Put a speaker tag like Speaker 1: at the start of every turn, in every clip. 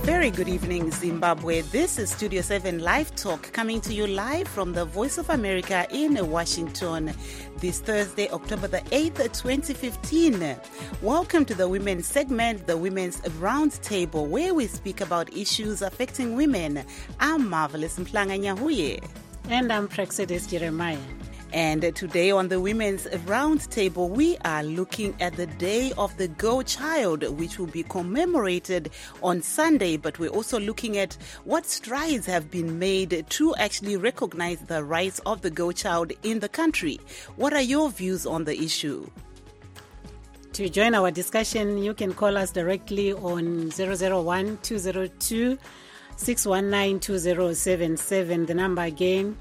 Speaker 1: Very good evening, Zimbabwe. This is Studio 7 Live Talk, coming to you live from the Voice of America in Washington. This Thursday, October the 8th, 2015. Welcome to the Women's segment, the Women's Roundtable, where we speak about issues affecting women. I'm Marvelous Mplanga Nyahuye.
Speaker 2: And I'm Praxedis Jeremiah.
Speaker 1: And today on the Women's Roundtable, we are looking at the Day of the Girl Child, which will be commemorated on Sunday. But we're also looking at what strides have been made to actually recognize the rights of the girl child in the country. What are your views on the issue?
Speaker 2: To join our discussion, you can call us directly on 001-202 619-2077. The number again,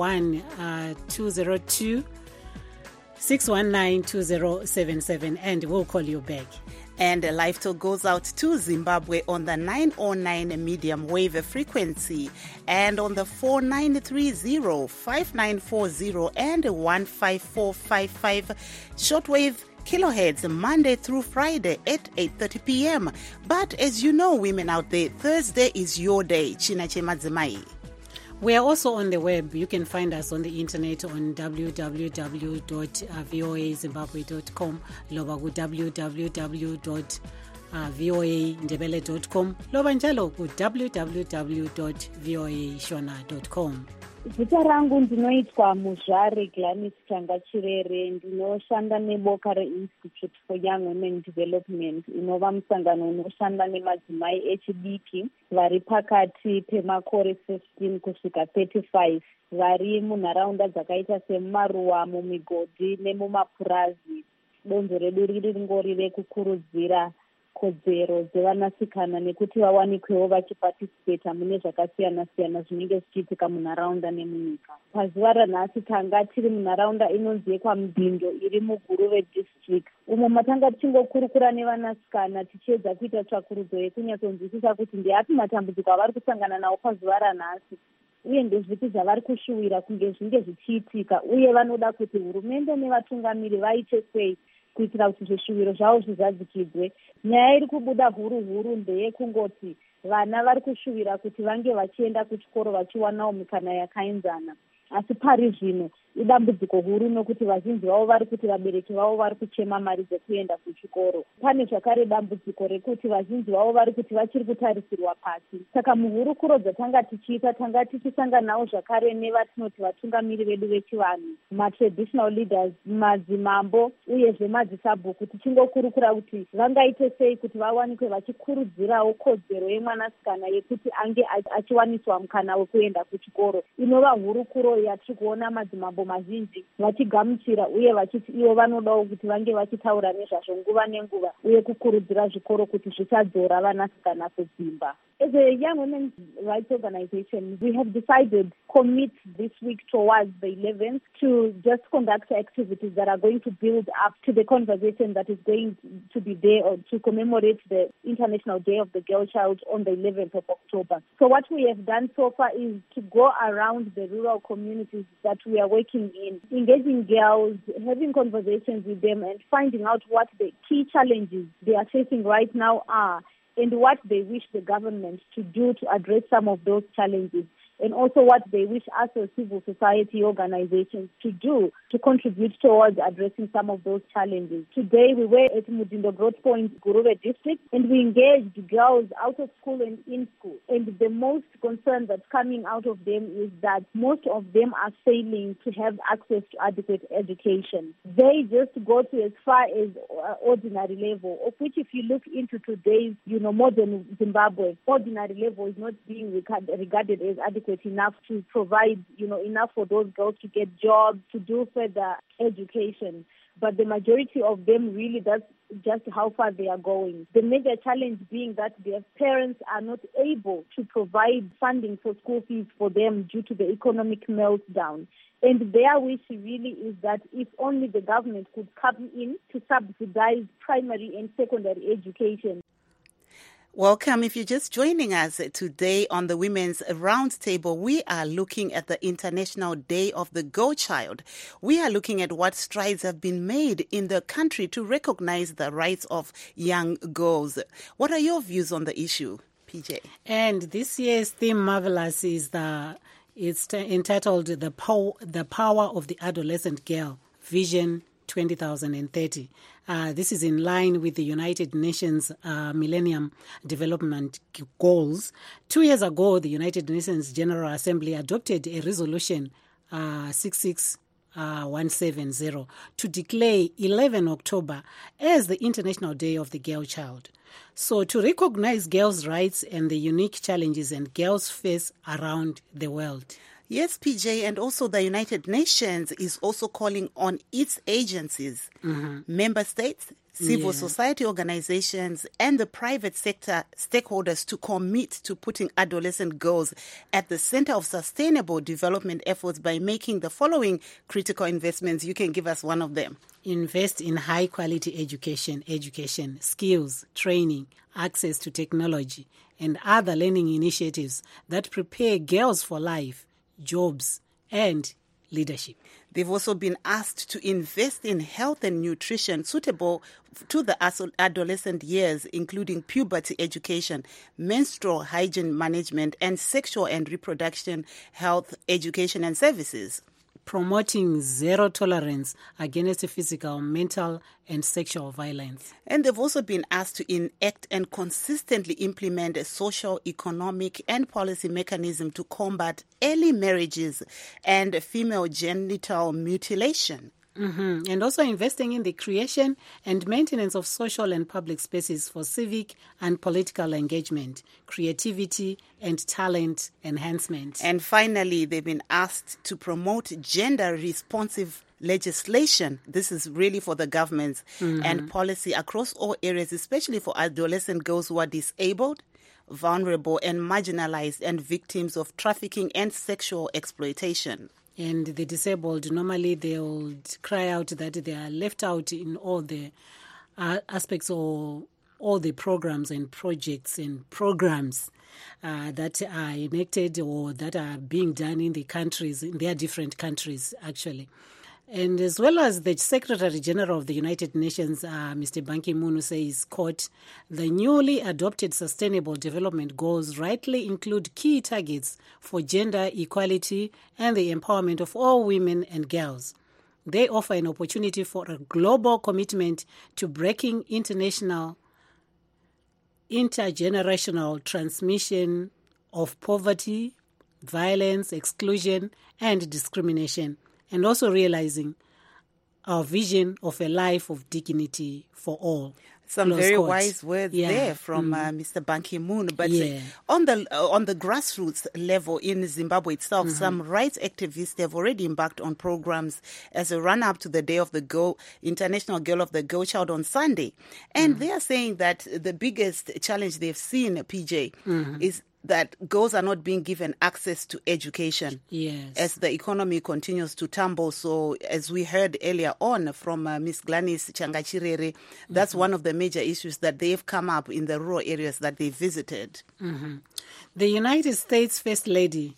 Speaker 2: 1-202-619-2077, and we'll call you back.
Speaker 1: And a live talk goes out to Zimbabwe on the 909 medium wave frequency and on the 4930, 5940 and 15455 shortwave kilohertz, Monday through Friday at 8:30 p.m. But as you know, women out there, Thursday is your day. China Chemadzimai.
Speaker 2: We are also on the web. You can find us on the internet on www.voazimbabwe.com, loba ku www.voandebele.com, loba njalo ku www.voashona.com.
Speaker 3: Zita rangu ndinoitwa Muzvare Gladys Chirere, ndinoshanda neboka reInstitute for Young Women Development, inova musangano unoshanda nemadzimai echidiki vari pakati pemakore 15 kusvika 35, vari munharaunda dzakaita semumaruwa, mumigodhi nemumapurazi. Donzo redu riri ringori rekukurudzira kodzero dzevanasikana nekuti vawanikwewo vachipatisipeta mune zvakasiyana-siyana zvinenge zvichiitika munharaunda nemunyika. Pazuva ranhasi tanga tiri munharaunda inonzi yeKwaMudindo iri muGuruve district, umo matanga tichingokurukura nevanasikana tichiedza kuita tsvakurudzo yekunyatsonzwisisa kuti ndeapi matambudziko avari kusangana nawo pazuva ranhasi uye ndezvipi zvavari kushuwira kunge zvinge zvichiitika, uye vanoda kuti hurumende nevatungamiri vaite sei kuitira kuti zvishuwiro zvavo zvizadzikidzwe. Nyaya iri kubuda huru ndeyekungoti vana vari kushuwira kuti vange vachienda kuchikoro vachiwanawo mikana yakaenzana, asi pari zvino idambudziko huru nokuti vazhinji vavo vari kuti vabereki vavo vari kuchema mari dzekuenda kuchikoro. Pane zvakare dambudziko rekuti vazhinji vavo vari kuti vachiri kutarisirwa pasi. Saka muhurukuro dzatanga tichiita, tanga tichisanganawo zvakare nevatinoti vatungamiri vedu vechivanhu, matraditional leaders, madzimambo uyezve madzisabhuku, tichingokurukura kuti vangaite sei kuti vawanikwe vachikurudzirawo kodzero yemwanasikana yekuti ange achiwaniswa mukana wekuenda kuchikoro. Inova hurukuro yatiri kuona madzimambo mazhinji vachigamuchira uye vachiti ivo vanodawo kuti vange vachitaura nezvazvo nguva nenguva uye kukurudzira zvikoro kuti zvisadzora vanasikana kudzimba. As a young women's rights organization, we have decided commit this week towards the 11th to just conduct activities that are going to build up to the conversation that is going to be there or to commemorate the International Day of the Girl Child on the 11th of October. So what we have done so far is to go around the rural communities that we are working in, engaging girls, having conversations with them and finding out what the key challenges they are facing right now are, and what they wish the government to do to address some of those challenges, and also what they wish us as civil society organizations to do to contribute towards addressing some of those challenges. Today we were at Mudindo Growth Point, Guruve district, and we engaged girls out of school and in school. And the most concern that's coming out of them is that most of them are failing to have access to adequate education. They just go to as far as ordinary level, of which if you look into today's, modern Zimbabwe, ordinary level is not being regarded as adequate enough to provide, enough for those girls to get jobs, to do further education. But the majority of them really, that's just how far they are going. The major challenge being that their parents are not able to provide funding for school fees for them due to the economic meltdown. And their wish really is that if only the government could come in to subsidize primary and secondary education.
Speaker 1: Welcome. If you're just joining us today on the Women's Roundtable, we are looking at the International Day of the Girl Child. We are looking at what strides have been made in the country to recognize the rights of young girls. What are your views on the issue? PJ.
Speaker 2: And this year's theme, Marvelous, is entitled The Power of the Adolescent Girl, Vision 2030. This is in line with the United Nations Millennium Development Goals. 2 years ago, the United Nations General Assembly adopted a resolution 66170 to declare 11 October as the International Day of the Girl Child. So to recognize girls' rights and the unique challenges and girls face around the world.
Speaker 1: Yes, PJ, and also the United Nations is also calling on its agencies, member states, civil society organizations, and the private sector stakeholders to commit to putting adolescent girls at the center of sustainable development efforts by making the following critical investments. You can give us one of them.
Speaker 2: Invest in high-quality education, skills, training, access to technology, and other learning initiatives that prepare girls for life, jobs, and leadership.
Speaker 1: They've also been asked to invest in health and nutrition suitable to the adolescent years, including puberty education, menstrual hygiene management, and sexual and reproduction health education and services.
Speaker 2: Promoting zero tolerance against physical, mental, and sexual violence.
Speaker 1: And they've also been asked to enact and consistently implement a social, economic, and policy mechanism to combat early marriages and female genital mutilation.
Speaker 2: And also investing in the creation and maintenance of social and public spaces for civic and political engagement, creativity, and talent enhancement.
Speaker 1: And finally, they've been asked to promote gender-responsive legislation. This is really for the governments and policy across all areas, especially for adolescent girls who are disabled, vulnerable, and marginalized, and victims of trafficking and sexual exploitation.
Speaker 2: And the disabled, normally they will cry out that they are left out in all the aspects of all the programs and projects and programs that are enacted or that are being done in the countries, in their different countries, actually. And as well as the Secretary General of the United Nations, Mr. Ban Ki-moon, says, quote, the newly adopted Sustainable Development Goals rightly include key targets for gender equality and the empowerment of all women and girls. They offer an opportunity for a global commitment to breaking intergenerational transmission of poverty, violence, exclusion, and discrimination, and also realizing our vision of a life of dignity for all.
Speaker 1: Some very wise words there from Mr. Ban Ki-moon. But on the grassroots level in Zimbabwe itself, some rights activists have already embarked on programs as a run-up to the Day of the International Girl of the Girl Child on Sunday. And they are saying that the biggest challenge they've seen, PJ, is that girls are not being given access to education as the economy continues to tumble. So as we heard earlier on from Ms. Gladys Changachirere, that's one of the major issues that they've come up in the rural areas that they visited.
Speaker 2: The United States First Lady,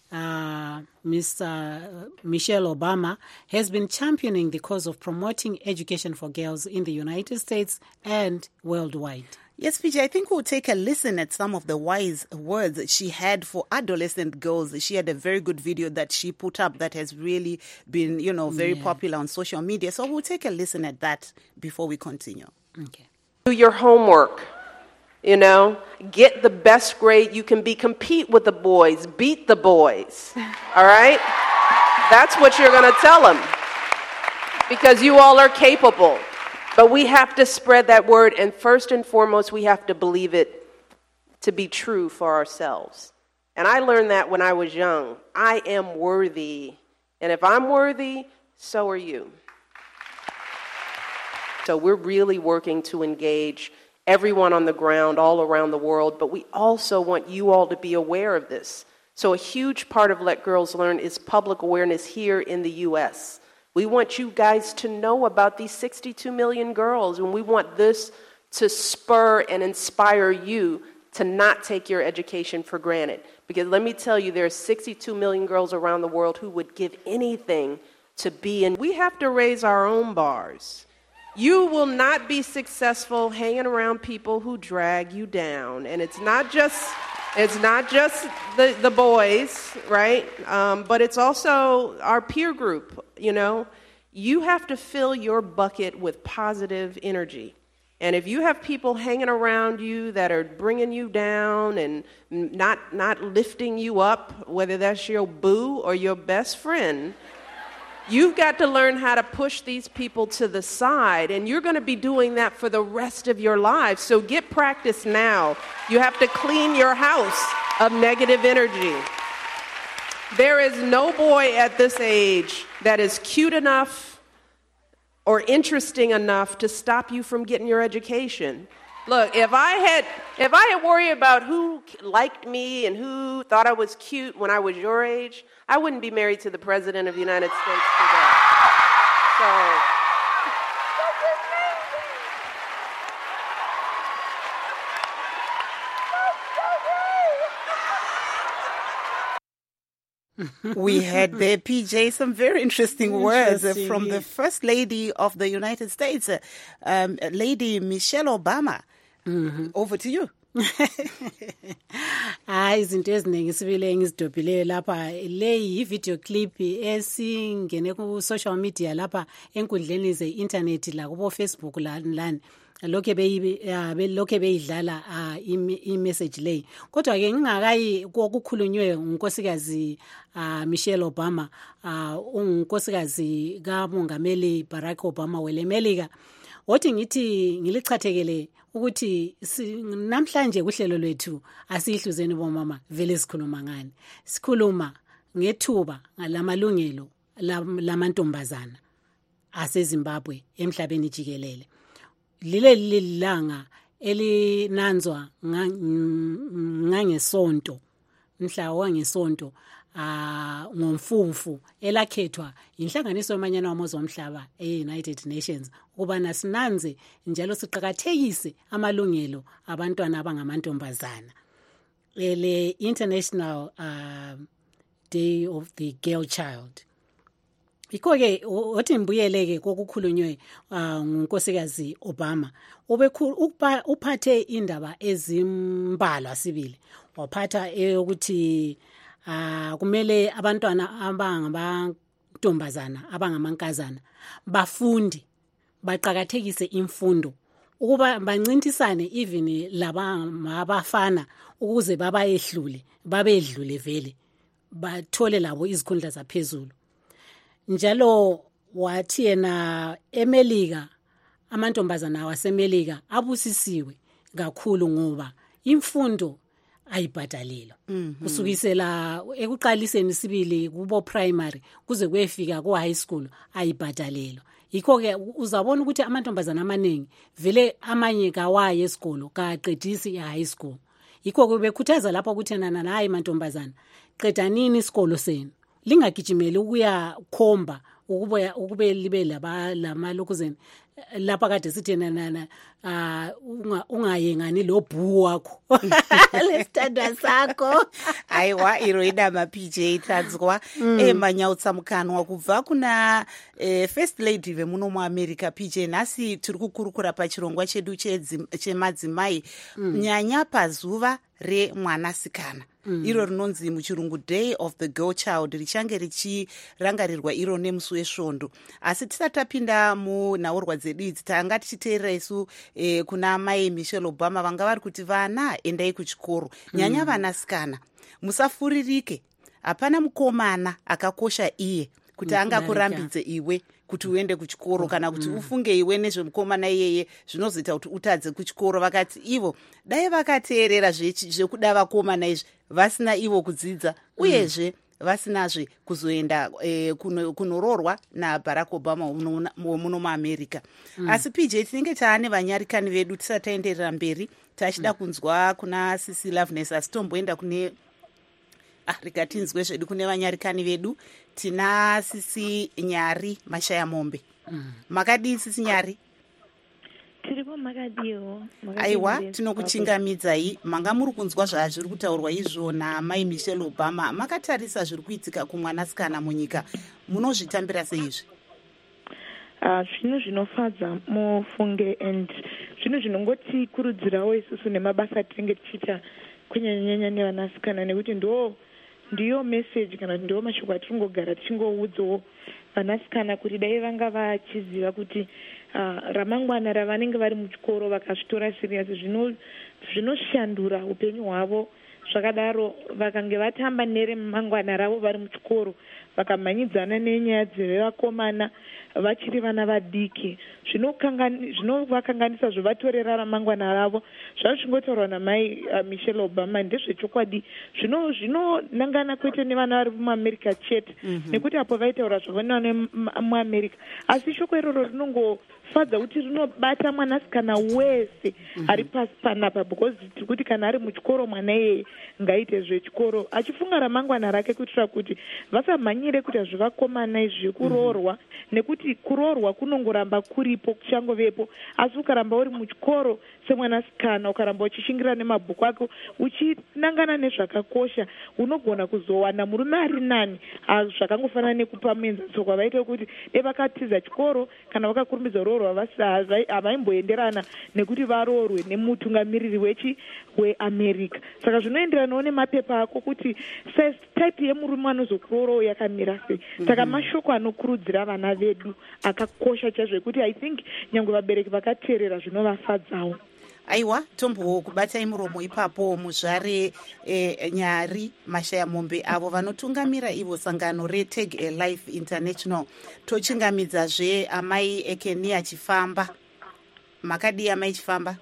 Speaker 2: Mr. Michelle Obama, has been championing the cause of promoting education for girls in the United States and worldwide.
Speaker 1: Yes, PJ, I think we'll take a listen at some of the wise words she had for adolescent girls. She had a very good video that she put up that has really been, very popular on social media. So we'll take a listen at that before we continue.
Speaker 2: Okay.
Speaker 4: Do your homework, get the best grade you can be. Compete with the boys, beat the boys, all right? That's what you're going to tell them because you all are capable. But we have to spread that word, and first and foremost, we have to believe it to be true for ourselves. And I learned that when I was young. I am worthy, and if I'm worthy, so are you. So we're really working to engage everyone on the ground all around the world, but we also want you all to be aware of this. So a huge part of Let Girls Learn is public awareness here in the U.S. We want you guys to know about these 62 million girls, and we want this to spur and inspire you to not take your education for granted. Because let me tell you, there are 62 million girls around the world who would give anything to be in. We have to raise our own bars. You will not be successful hanging around people who drag you down. And it's not just It's not just the boys, right? But it's also our peer group, You have to fill your bucket with positive energy. And if you have people hanging around you that are bringing you down and not lifting you up, whether that's your boo or your best friend, you've got to learn how to push these people to the side, and you're going to be doing that for the rest of your lives. So get practice now. You have to clean your house of negative energy. There is no boy at this age that is cute enough or interesting enough to stop you from getting your education. Look, if I had worried about who liked me and who thought I was cute when I was your age, I wouldn't be married to the President of the United States today. So,
Speaker 1: we had there, PJ, some very interesting words from the First Lady of the United States, Lady Michelle Obama. Mm-hmm. Over to you.
Speaker 2: Izinto eziningi sibile ngizidobhile lapha le video clip esingene ku social media lapha enkundleni ze internet la kubo Facebook lani lokho beyidlala i-message leyi kodwa ke ngingakayi kokukhulunywe unkosikazi Michelle Obama unkosikazi kaMongameli Barack Obama welemelika othi ngithi ngilichathekele ukuthi namhlanje kuhlelo lwethu asihluzeni bomama vele sikhuluma ngani sikhuluma ngethuba ngalamalungelo lamantombazana aseZimbabwe emhlabeni jikelele lile lilanga elinanzwa ngangesonto mhla wangesonto ngomfumfu elakhethwa inhlanganiso yomanyano wamazwe omhlaba e-United Nations ukuba sinanze njalo siqhakathekise amalungelo abantwana abangamantombazana le International Day of the Girl Child. Iko-ke othi mbuyeleke kokukhulunywe ngunkosikazi Obama uphathe indaba ezimbalwa sibili waphatha ukuthi kumele abantwana abangamantombazana abangamankazana bafunde baqhakathekise imfundo ukuba bancintisane even labafana ukuze babedlule vele bathole labo izikhundla zaphezulu njalo wathi yena eMelika amantombazana waseMelika abusisiwe kakhulu ngoba imfundo ayibhadalelwa kusukisela ekuqaliseni sibili kubo primary kuze kuyefika ku high school ayibhadalelwa yikho ke uzabona ukuthi amantombazana amaningi vele amanye kawaye esikolo kaqedisi high school yikho ke bekhuthaza lapha ukuthi nana hayi mantombazana qedanini isikolo senu lingagijimeli ukuya khomba ukube libe lamalokuzeni lapha kade sithi nana ungayengani lo bhu wakho lesithandwa sakho
Speaker 1: aiwa iroida ma-PJ tadzwa emanyautsa mukanwa kubva kuna First Lady vemuno muAmerica PJ nhasi tiri kukurukura pachirongwa chedu chemadzimai nyanya pazuva remwanasikana iro rinonzi muchirungu Day of the Girl Child richange richirangarirwa iro nemusi wesvondo asi tisati tapinda munhaurwa dzedu idzi tanga tichiteerera isu kuna mai Michelle Obama vanga vari kuti vana endai kuchikoro nyanya vanasikana musafuririke hapana mukomana akakosha iye kuti anga kurambidze iwe kuti uende kuchikoro kana kuti ufunge iwe nezvemukomana iyeye zvinozoita kuti utadze kuchikoro vakati ivo dai vakateerera zvekuda vakomana izvi vasina ivo kudzidza uyezve vasinazve kuzoenda kunoroorwa naBarack Obama muno muAmerica asi PJ tinenge taane vanyarikani vedu tisati taenderera mberi tachida kunzwa kuna Sisi Loveness asi tomboenda kune rikatinzwe zvedu kune vanyarikani vedu tina Sisi Nyari Mashaya Mombe makadii Sisi Nyari
Speaker 5: tiripo makadiwo
Speaker 1: aiwa tinokuchingamidzai manga muri kunzwa zvazviri kutaurwa izvona mai Michelle Obama makatarisa zviri kuitika kumwanasikana munyika munozvitambira seizvi
Speaker 5: zvinhu zvinofadza mufunge and zvinhu zvinongotikurudzirawo isusu nemabasa tinenge tichiita kunyanyanya nevanasikana nekuti ndiyo message kana kuti ndiwo mashoko atiringogara tichingoudzawo vanasikana kuti dai vanga vachiziva kuti ramangwana ravanenge vari muchikoro vakazvitora serious zvinoshandura upenyu hwavo. Zvakadaro vakange vatamba neremangwana ravo vari muchikoro vakamhanyidzana nenyaya dzevakomana vachiri vana vadiki zvinovakanganisa zvovatorera ramangwana ravo. Zvazvingotaurwa namai Michelle Obama ndezvechokwadi zvinonangana kwete nevana vari muamerica chete nekuti apo vaitaura zvavana muamerica asi shoko iroro rinongofadza kuti rinobata mwanasikana wese ari pasi panapa because tiri kuti kana ari muchikoro mwana iyeye ngaite zvechikoro achifunga ramangwana rake kuitira kuti vasamhanyire kuti hazvivakomana izvi kuroorwa nekuti kuroorwa kunongoramba kuripo kuchangovepo asi ukaramba uri muchikoro semwanasikana ukaramba uchishingira nemabhuku ako uchinangana nezvakakosha unogona kuzowana murume ari nani zvakangofanana nekupa muenzaniso vaite kuti vakatiza chikoro kana vakakurumbidza roorwa havaimboenderana nekuti varoorwe nemutungamiriri weamerica. Saka zvinoenderanawo nemapepa ako kuti type yemurume anozokuroorowo yakamira sei. Saka mashoko anokurudzira vana vedu akakosha chaizvo ekuti I think nyange vabereki vakateerera zvinovafadzawo.
Speaker 1: Aiwa tombokubatai muromo ipapo muzvare Nyari Mashaya Mombe avo vanotungamira ivo sangano reTag a Life International. Tochingamidzazve amai Ekenia Chifamba. Makadi amai Chifamba?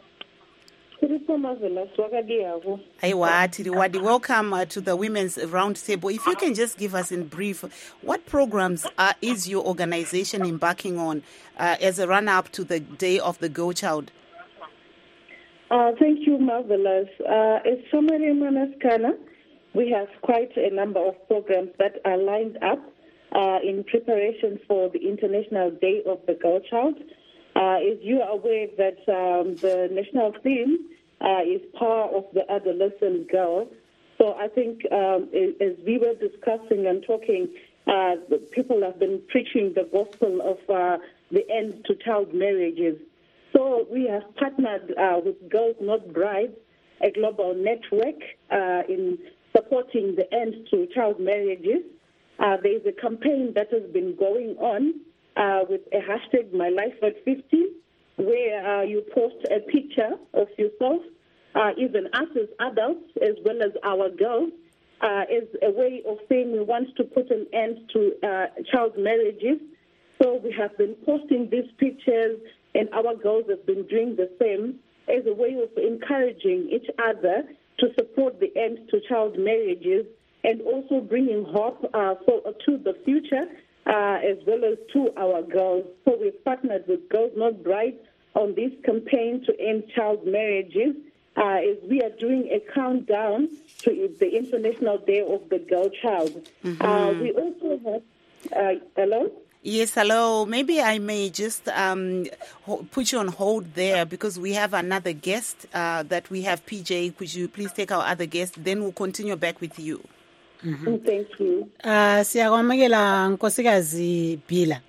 Speaker 1: Aiwa tiri wadi. Welcome to the Women's Roundtable. If you can just give us in brief, what programs is your organization embarking on as a run-up to the Day of the Girl Child?
Speaker 6: Thank you, Marvelous. As Summary Manaskana, we have quite a number of programs that are lined up in preparation for the International Day of the Girl Child. As you are aware that the national theme is Power of the Adolescent Girl. So I think as we were discussing and talking, people have been preaching the gospel of the end to child marriages. So we have partnered with Girls Not Brides, a global network in supporting the end to child marriages. There is a campaign that has been going on with a hashtag MyLifeAt50, where you post a picture of yourself, even us as adults, as well as our girls, as a way of saying we want to put an end to child marriages. So we have been posting these pictures, and our girls have been doing the same as a way of encouraging each other to support the end to child marriages and also bringing hope to the future as well as to our girls. So we've partnered with Girls Not Brides on this campaign to end child marriages as we are doing a countdown to the International Day of the Girl Child. We also have... hello?
Speaker 1: Yes, hello. Maybe I may just put you on hold there because we have another guest that we have. PJ, could you please take our other guest? Then we'll continue back with you.
Speaker 6: Thank you.
Speaker 2: Siyakwamukela nkosikazi Bila.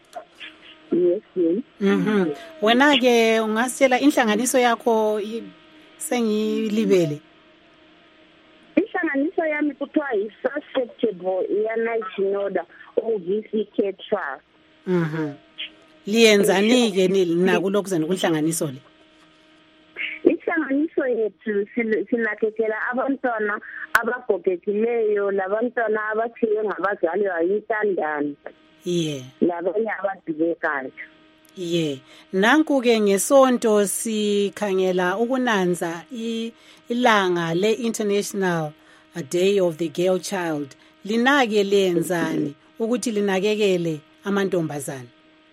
Speaker 6: Yes, yes.
Speaker 2: Wena ke ungasitshela inhlanganiso yakho sengilibele.
Speaker 3: Inhlanganiso yami kuthiwa yi-susceptible iya-night order o-VCK Trust.
Speaker 2: Liyenzani ke nakulokhu zani kunhlanganiso le?
Speaker 3: Inhlanganiso yethu sinakekela abantwana abagogekileyo labantwana abathiwe ngabazali bayintandane. Labanye abadubekayo.
Speaker 2: Nanku ke ngesonto sikhangela ukunanza ilanga le-International Day of the Girl Child. Linake lenzani ukuthi linakekele amantombazana?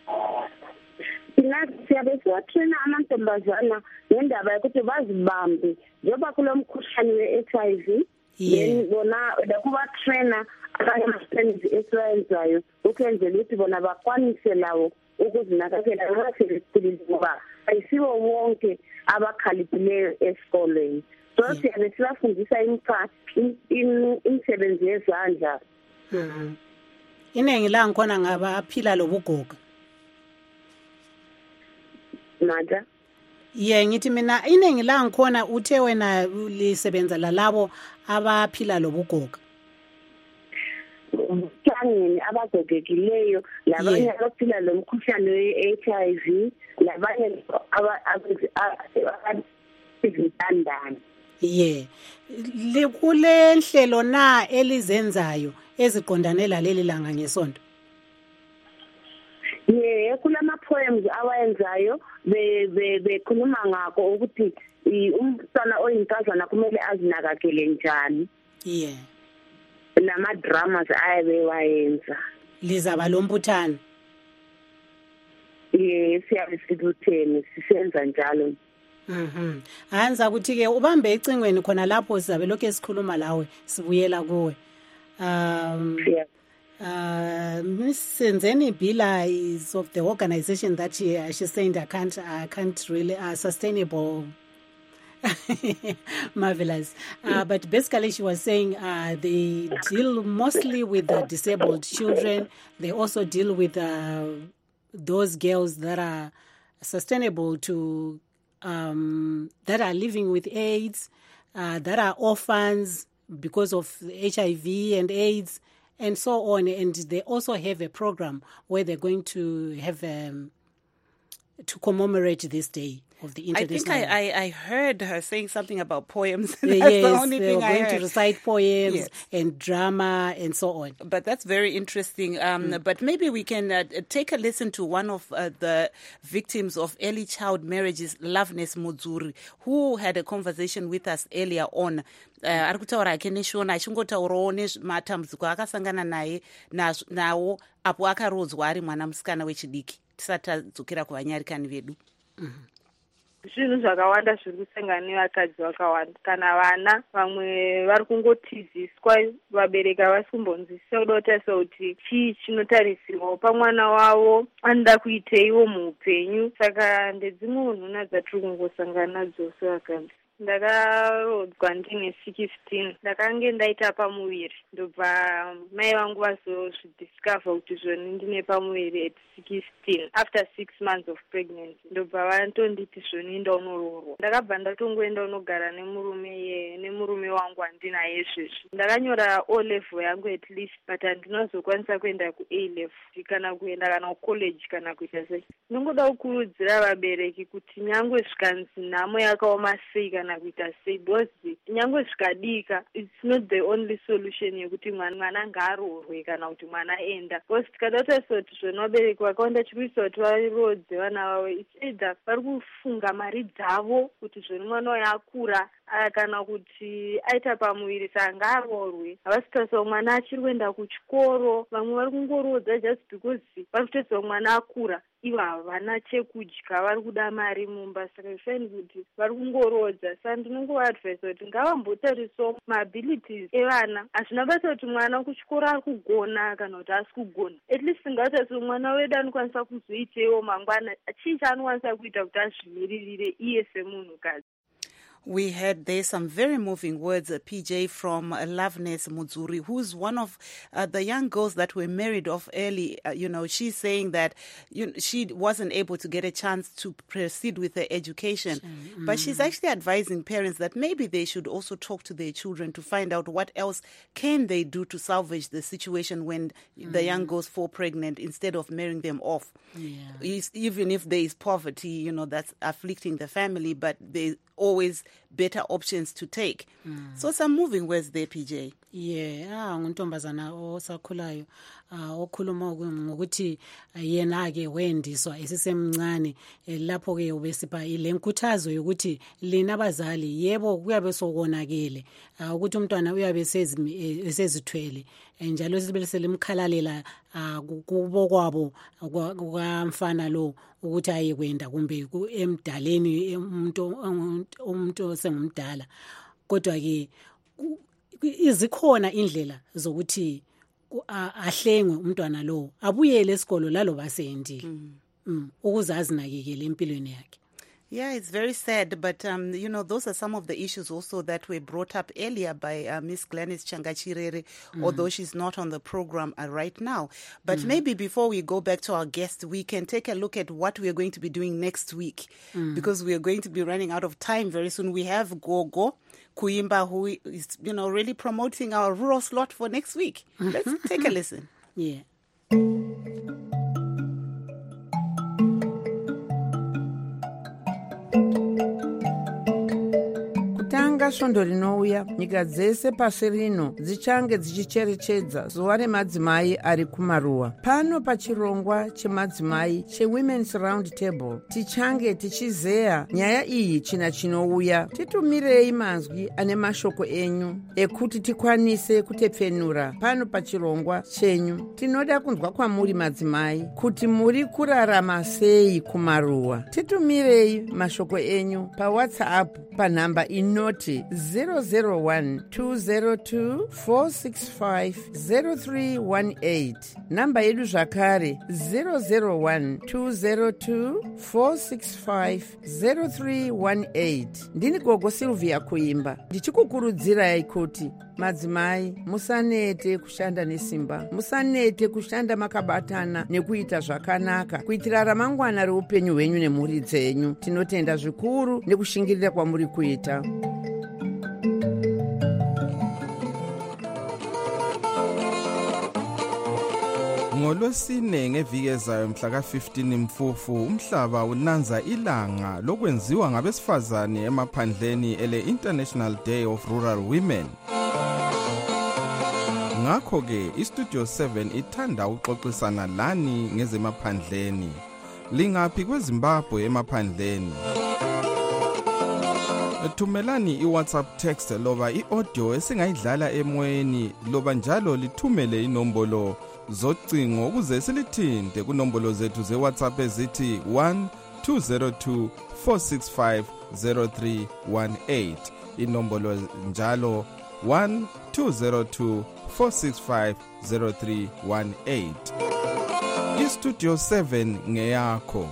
Speaker 3: Siyabe siwatrena amantombazana ngendaba yokuthi bazibambe njengoba kulomkhuhlane we-HIV. Then bona kubatrena abanye amasebenzi esiwayenzayo ukwenzela ukuthi bona bakwanise lawo ukuzinakekela noma sebekhulile ngoba ayisiwo wonke abakhaliphileyo esikolweni. So siyabe sibafundisa imisebenzi yezandla.
Speaker 2: Iningi la ngikhona ngaba aphila lobugoga.
Speaker 3: Mada.
Speaker 2: ngithi mina iningi la ngikhona uthe wena lisebenza lalabo abaphila lobugoga.
Speaker 7: Hlangene abagogekileyo labanye abaphila lomkhuhlane we-HIV labanye abazithandana.
Speaker 2: Kule nhlelo na elizenzayo eziqondane laleli langa ngesonto?
Speaker 7: Kulama poems awayenzayo bekhuluma ngakho ukuthi umntwana oyinkazana kumele azinakakele njani. Lama dramas ayabe wayenza.
Speaker 2: Lizaba lombuthano.
Speaker 7: Siyabe sibuthene sisenza njalo.
Speaker 2: Hanza ukuthi ke ubambe ecingweni khona lapho sizabe lokho esikhuluma lawe sibuyela kuwe. Miss Senzeni Bila is of the organization that she's saying I can't really sustainable. Marvelous. But basically she was saying they deal mostly with the disabled children. They also deal with those girls that are sustainable to that are living with AIDS, that are orphans because of HIV and AIDS and so on. And they also have a program where they're going to have to commemorate this day of the international.
Speaker 1: I think I heard her saying something about poems.
Speaker 2: That's the only thing I heard. They were going to recite poems and drama and so on.
Speaker 1: But that's very interesting. But maybe we can take a listen to one of the victims of early child marriages, Loveness Mudzuri, who had a conversation with us earlier on. Ari kutaura ake neshona achingotaurawo nezvematambudziko akasangana naye nawo apo akarodzwa ari mwana musikana wechidiki. Tisati tadzokera kuvanyarikani vedu.
Speaker 8: Zvinhu zvakawanda zviri kusangana nevakadzi vakawanda. Kana vana vamwe vari kungotiziswa, vabereki havasi kumbonzwisisa kuda kutarisa kuti chii chinotarisirwawo pamwana wavo, anoda kuiteiwo muupenyu. Saka ndedzimwe nhuna dzatiri kungosangana nadzo sevakadzi. Ndakarodzwa ndine 16. Ndakange ndaita pamuviri. Ndobva mai vangu vazozvidiscover kuti zvoni ndine pamuviri at 16 after 6 months of pregnancy. Ndobva vanotonditi zvoni enda unoroorwa. Ndakabva ndatongoenda unogara nemurume wangu andinaye izvezvi. Ndakanyora O level yangu at least, but handinozokwanisa kuenda ku A level kana kuenda kana kucollege kana kuita sei. Ndinongoda kukurudzira vabereki kuti nyangwe zvikanzi nhamo yakaoma sei kana kuita sei, because nyangwe zvikadika it's not the only solution yekuti mwana ngaaroorwe kana kuti mwana enda. Because tikada kutarisa kuti zvona vabereki vakawanda chikuisa kuti varodze vana vavo, it's either vari kufunga mari dzavo kuti zvoni mwana uyo akura kana kuti aita pamuviri saka ngaaroorwe. Havasi kutarisa mwana achiri kuenda kuchikoro. Vamwe vari kungorodza just because vari kutarisa mwana akura, ivo havana chekudya, vari kuda mari mumba, saka ifani kuti vari kungorodza. Saka ndinongovaadvhaisa kuti ngavambotarisawo maabilities evana. Hazvina basa kuti mwana kuchikoro ari kugona kana kuti asi kugona. At least ngavatarisa mwana wedu anokwanisa kuzoiteiwo mangwana, chii chaanokwanisa kuita kuti azvimiririre iye semunhukadzi.
Speaker 1: We heard there some very moving words, PJ, from Loveness Mudzuri, who's one of the young girls that were married off early. She's saying that she wasn't able to get a chance to proceed with her education. But she's actually advising parents that maybe they should also talk to their children to find out what else can they do to salvage the situation when the young girls fall pregnant instead of marrying them off. Even if there is poverty, that's afflicting the family, but there's always better options to take. So some moving words there, PJ.
Speaker 2: Nguntombazana osakhulayo okhuluma ngokuthi yena ke wendiswa esisemncane lapho ke ubesipha ilenkuthazo yokuthi lina abazali yebo kuyabe sokonakele ukuthi umntwana uyabe esezithwele njalo sibe selimkhalalela kubo kwabo kwamfana lo ukuthi aye kwenda kumbe emdaleni umuntu osengumdala. Kodwa ke izikhona indlela zokuthi ahlengwe umntwana lo abuyele esikolo lalo basendile ukuze azinakekele empilweni yakhe.
Speaker 1: Yeah, it's very sad, but those are some of the issues also that were brought up earlier by Miss Gladys Changachirere, although she's not on the program right now. But maybe before we go back to our guest, we can take a look at what we are going to be doing next week, because we are going to be running out of time very soon. We have Gogo Kuimba, who is, really promoting our rural slot for next week. Let's take a listen.
Speaker 2: Yeah.
Speaker 9: Kutanga svondo rinouya, nyika dzese pasi rino dzichange dzichicherechedza zuva remadzimai ari kumaruwa. Pano pachirongwa chemadzimai cheWomen's Round Table tichange tichizeya nyaya iyi china chinouya. Titumirei manzwi ane mashoko enyu ekuti tikwanise kutepfenura pano pachirongwa chenyu. Tinoda kunzwa kwamuri madzimai kuti muri kurarama sei kumaruwa. Titumirei mashoko enyu paWhatsApp panhamba inoti 001-202-465-0318. Namba yedu zvakare 001-202-465-0318. Ndini Gogo Sylvia Kuimba ndichikukurudzirai kuti madzimai musanete kushanda nesimba, musanete kushanda makabatana nekuita zvakanaka kuitira ramangwana reupenyu hwenyu nemhuri dzenyu. Tinotenda zvikuru nekushingirira kwamuri kuita.
Speaker 10: NgoLwesine ngeviki ezayo mhla ka-15 Mfufu umhlaba unanza ilanga lokwenziwa ngabesifazane emaphandleni ele-International Day of Rural Women. Ngakho-ke iStudio 7 ithanda ukuxoxisana lani ngezemaphandleni. Lingaphi kweZimbabwe emaphandleni? Thumelani iWhatsApp text loba iaudio esingayidlala emoyeni loba njalo lithumele inombolo zocingo ukuze silithinte kunombolo zethu zeWhatsApp ezithi 1202-465-0318. Inombolo njalo 1202-465-0318. iStudio 7 ngeyakho.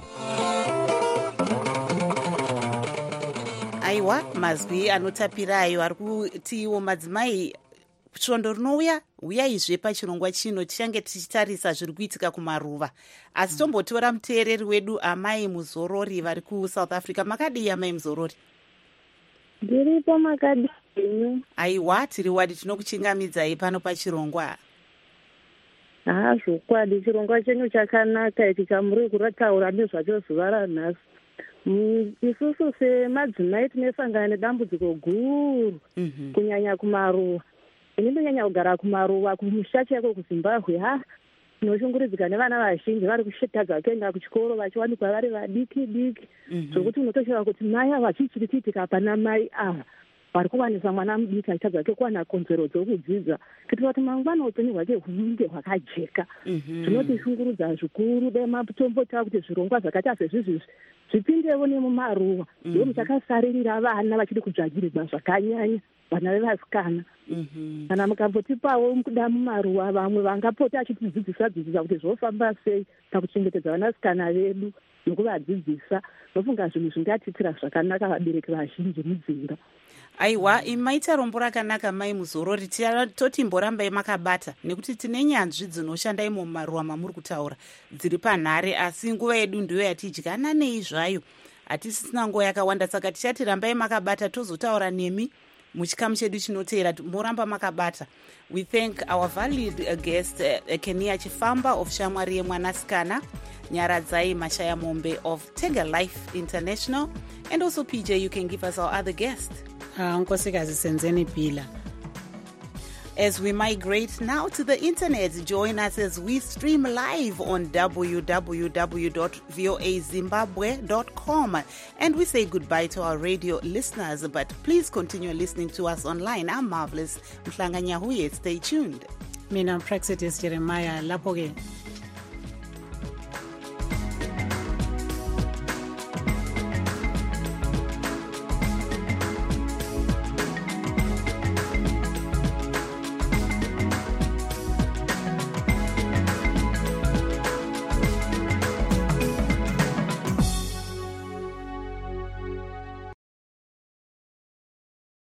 Speaker 1: Aiwa, mazwi anotapirayo ari kutiwo madzimai svondo rinouya uyaizve pachirongwa chino tichange tichitarisa zviri kuitika kumaruva. Asi tombotora muteereri wedu Amai Muzorori vari kuSouth Africa. Makadii Amai Muzorori?
Speaker 3: Ndiripo makadii.
Speaker 1: Aiwa, tiri wadi tinokuchingamidzai pano pachirongwa.
Speaker 3: Zvokwadi chirongwa chenyu chakanaka ichi chamuri kurataura nezvacho zuva ranhasi. Isusu semadzimai tinesangana nedambudziko guru kunyanya kumaruwa. Ini ndonyanya kugara kumaruwa kumusha cheko kuZimbabwe. Tinoshungurudzika nevana vazhinji vari kushitadza kuenda kuchikoro vachiwanikwa vari vadiki diki. Zvokuti unotosheva kuti mai ava chichiri kuitika hapana mai ava vari kuwanisa mwana mudiki achitadza kuwana konzero dzokudzidza kuitira kuti mangwana upenyu hwake hunge hwakajeka. Tinotishungurudza zvikuru dai matombota kuti zvirongwa zvakaita sezvizvi zvipindewo nemumaruwa. Ndo muchakasaririra vana vachiri kudzvagirirwa zvakanyanya, vana vevasikana. Kana mukambotipawo kuda mumaruwa vamwe vangapota achitidzidzisa kuti zvofamba sei pakuchengetedza vanasikana vedu nokuvadzidzisa. Nofunga zvinhu zvingatiitira zvakanaka vabereki vazhinji mudzimba.
Speaker 1: Aiwa, imaita rombo rakanaka Mai Muzorori. Toti mborambai makabata nekuti tine nyanzvi dzinoshanda imo mumaruwa mamuri kutaura dziri panhare, asi nguva yedu ndiyo yatidyana nei zvayo. Hatisisina nguva yakawanda, saka tichati rambai makabata tozotaura nemi muchikamu chedu chinoteera. Moramba makabata. We thank our valued guest Kenia Chifamba of Shamwari Yemwanasikana, Nyaradzai Mashaya Mombe of Tega Life International, and also PJ, you can give us our other guest.
Speaker 2: Nkosikazi Senzeni Pila.
Speaker 1: As we migrate now to the internet, join us as we stream live on www.voazimbabwe.com. And we say goodbye to our radio listeners, but please continue listening to us online. I'm Marvelous Mhlanga Nyahuye. Stay tuned.
Speaker 2: Mina Praxetis Jeremiah Lapoge.